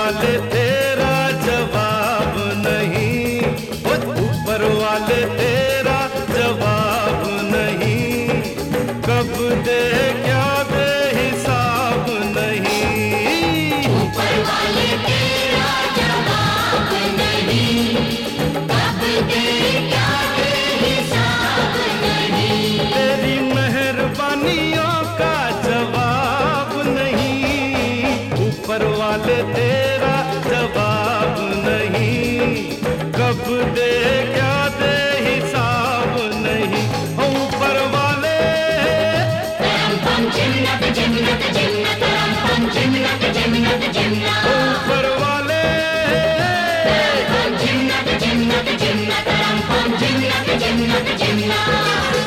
वाले तेरा जवाब नहीं, ऊपर वाले तेरा जवाब नहीं, कब दे क्या दे हिसाब नहीं। ऊपर वाले तेरा जवाब नहीं, कब दे क्या दे हिसाब नहीं। तेरी मेहरबानियों का जवाब नहीं, ऊपर वाले तेरा जवाब नहीं, कब दे क्या दे हिसाब नहीं। ऊपर वाले तरम जिन्नत जिन्नत जिन्नत तरम जिन्नत जिन्नत जिन्नत ऊपर वाले तरम जिन्नत जिन्नत जिन्नत तरम जिन्नत जिन्नत जिन्नत।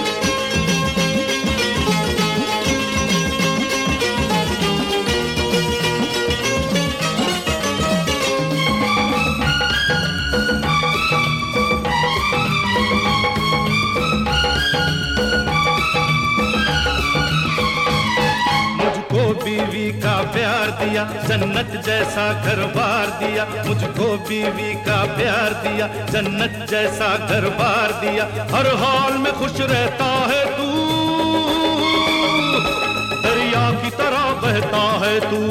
बीवी का प्यार दिया, जन्नत जैसा घर बार दिया, मुझको बीवी का प्यार दिया, जन्नत जैसा घर बार दिया। हर हाल में खुश रहता है तू, दरिया की तरह बहता है तू।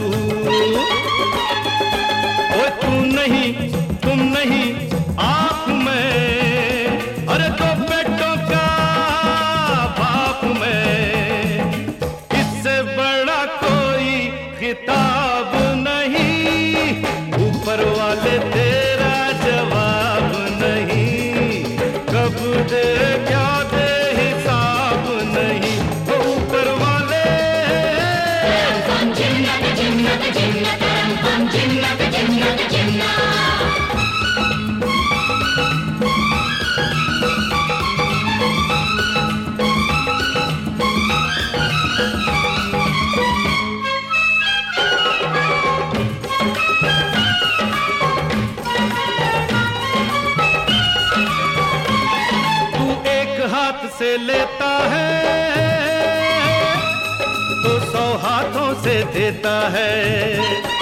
ओए तू नहीं तुम नहीं आप में, अरे तो बेटों का बाप में, इससे बड़ा कोई किताब नहीं। ऊपर वाले तेरा जवाब नहीं, कब दे क्या दे हिसाब नहीं। ऊपर वाले तरम जिन्नत जिन्नत जिन्नत तरम जिन्नत जिन्नत जिन्नत। हाथ से लेता है तो 100 हाथों से देता है।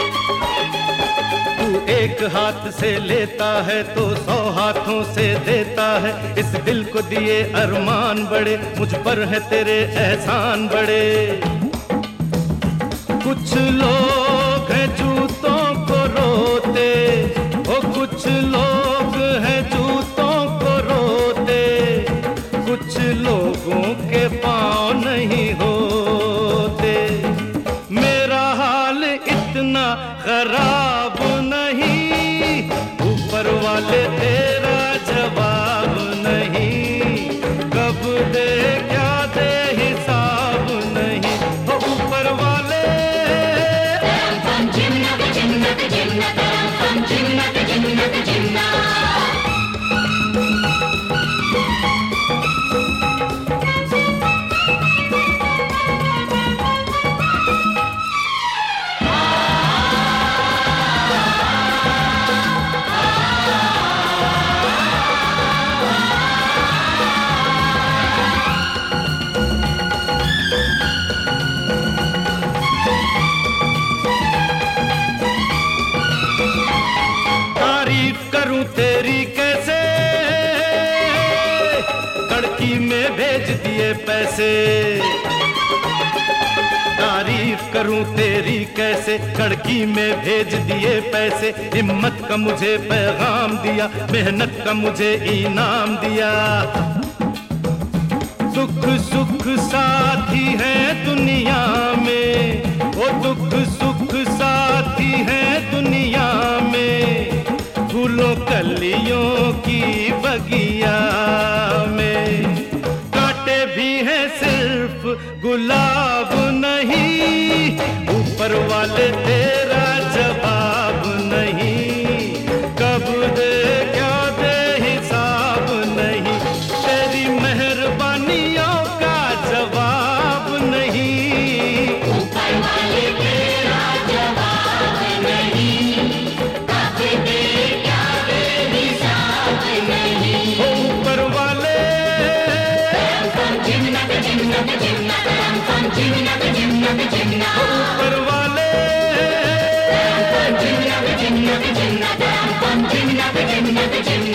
तू एक हाथ से लेता है तो 100 हाथों से देता है। इस दिल को दिए अरमान बड़े, मुझ पर है तेरे एहसान बड़े। कुछ लोग हैं जूतों को रोते, ओ कुछ लोग हैं जूतों को रोते, कुछ लोगों के पाँव नहीं होते। मेरा हाल इतना खराब नहीं, ऊपर वाले तेरा जवाब नहीं, कब दे क्या दे हिसाब नहीं। ऊपर वाले तरम जिन्नत जिन्नत जिन्नत तरम जिन्नत जिन्नत जिन्नत। करूं तेरी कैसे, कड़की में भेज दिए पैसे। तारीफ करूं तेरी कैसे, कड़की में भेज दिए पैसे। हिम्मत का मुझे पैगाम दिया, मेहनत का मुझे इनाम दिया। सुख सुख साथी है दुनिया में, वो दुख सुख साथी है दुनिया में। फूलों कलियों की बगिया में कांटे भी हैं सिर्फ गुलाब नहीं। ऊपर वाले तेरा जवाब नहीं, कब दे क्या दे हिसाब नहीं। तेरी मेहरबानियों का जवाब नहीं, ऊपर वाले तेरा जिन्नत